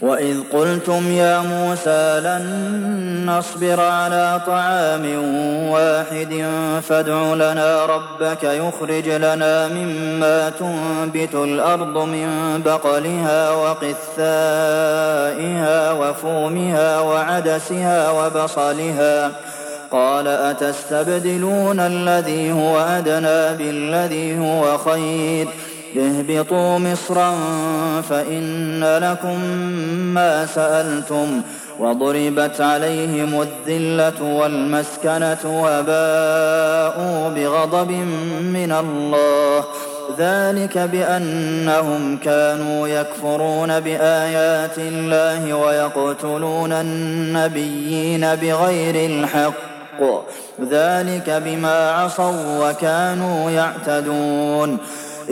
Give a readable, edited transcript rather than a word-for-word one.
وإذ قلتم يا موسى لن نصبر على طعام واحد فادع لنا ربك يخرج لنا مما تنبت الأرض من بقلها وقثائها وفومها وعدسها وبصلها قال أتستبدلون الذي هو أدنى بالذي هو خير اهبطوا مصرا فإن لكم ما سألتم وضربت عليهم الذلة والمسكنة وباءوا بغضب من الله ذلك بأنهم كانوا يكفرون بآيات الله ويقتلون النبيين بغير الحق ذلك بما عصوا وكانوا يعتدون